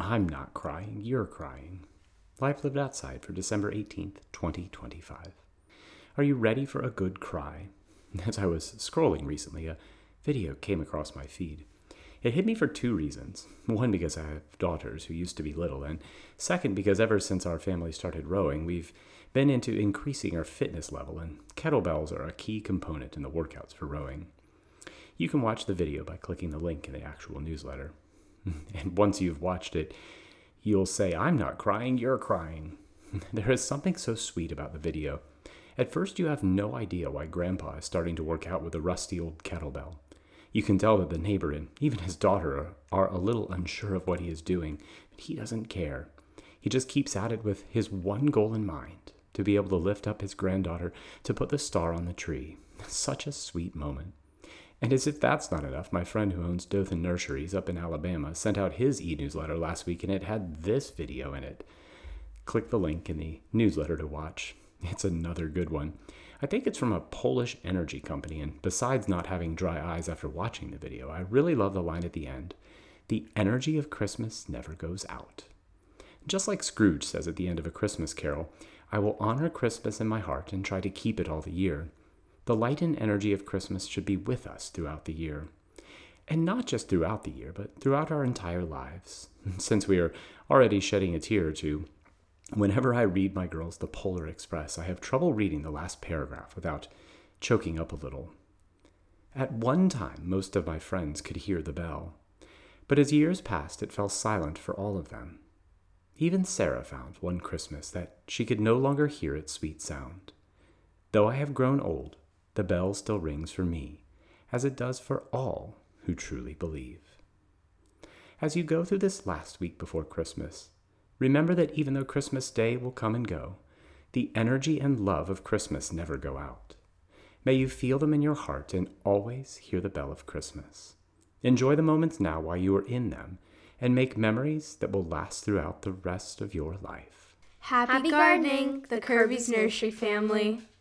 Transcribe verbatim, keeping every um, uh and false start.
I'm not crying, you're crying. Life lived outside for December eighteenth, twenty twenty-five. Are you ready for a good cry? As I was scrolling recently, a video came across my feed. It hit me for two reasons. One, because I have daughters who used to be little, and second, because ever since our family started rowing, we've been into increasing our fitness level, and kettlebells are a key component in the workouts for rowing. You can watch the video by clicking the link in the actual newsletter. And once you've watched it, you'll say, I'm not crying, you're crying. There is something so sweet about the video. At first, you have no idea why Grandpa is starting to work out with a rusty old kettlebell. You can tell that the neighbor and even his daughter are a little unsure of what he is doing, but he doesn't care. He just keeps at it with his one goal in mind, to be able to lift up his granddaughter to put the star on the tree. Such a sweet moment. And as if that's not enough, my friend who owns Dothan Nurseries up in Alabama sent out his e-newsletter last week, and it had this video in it. Click the link in the newsletter to watch. It's another good one. I think it's from a Polish energy company, and besides not having dry eyes after watching the video, I really love the line at the end. The energy of Christmas never goes out. Just like Scrooge says at the end of A Christmas Carol, I will honor Christmas in my heart and try to keep it all the year. The light and energy of Christmas should be with us throughout the year. And not just throughout the year, but throughout our entire lives. Since we are already shedding a tear or two, whenever I read my girls the Polar Express, I have trouble reading the last paragraph without choking up a little. At one time, most of my friends could hear the bell, but as years passed, it fell silent for all of them. Even Sarah found one Christmas that she could no longer hear its sweet sound. Though I have grown old, the bell still rings for me, as it does for all who truly believe. As you go through this last week before Christmas, remember that even though Christmas Day will come and go, the energy and love of Christmas never go out. May you feel them in your heart and always hear the bell of Christmas. Enjoy the moments now while you are in them, and make memories that will last throughout the rest of your life. Happy gardening, the Kirby's Nursery family.